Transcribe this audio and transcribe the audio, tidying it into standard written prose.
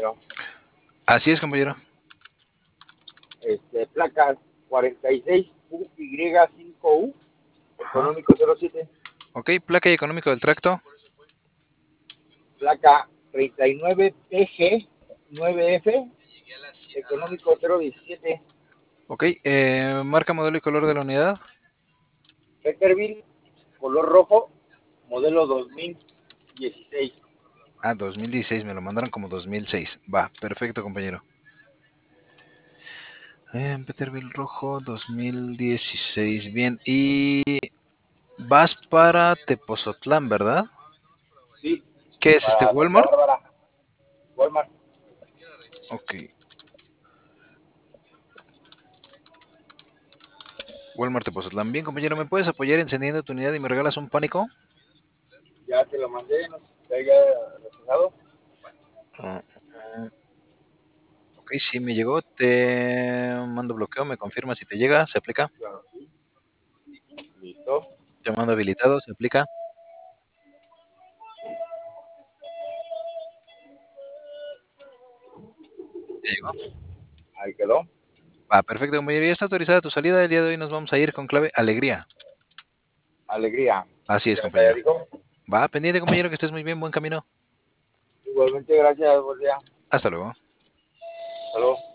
compañero. Así es, compañero. Placa 46UY5U, Ajá. económico 07. Ok, placa y económico del tracto. Placa 39PG9F, económico 017. Ok, marca, modelo y color de la unidad. Peterbilt, color rojo, modelo 2016. 2016, me lo mandaron como 2006. Va, perfecto, compañero. Peterbilt rojo 2016. Bien, y vas para Tepozotlán, ¿verdad? Sí, ¿Qué es para Santa Walmart? Bárbara, Walmart. Ok. Walmart Tepozotlán. Bien, compañero, ¿me puedes apoyar encendiendo tu unidad y me regalas un pánico? Ya te lo mandé, no sé si te haya reflejado. Ah, ok, sí me llegó. Te mando bloqueo, me confirma si te llega, se aplica. Claro, sí. Listo. Te mando habilitado, se aplica. ¿Te llegó? Ahí quedó. Va, perfecto, compañero. Ya está autorizada tu salida. El día de hoy nos vamos a ir con clave alegría. Alegría. Así es, Ya compañero. dijo. Va, pendiente, compañero, que estés muy bien, buen camino. Igualmente, gracias, buen día. Hasta luego. Hasta luego.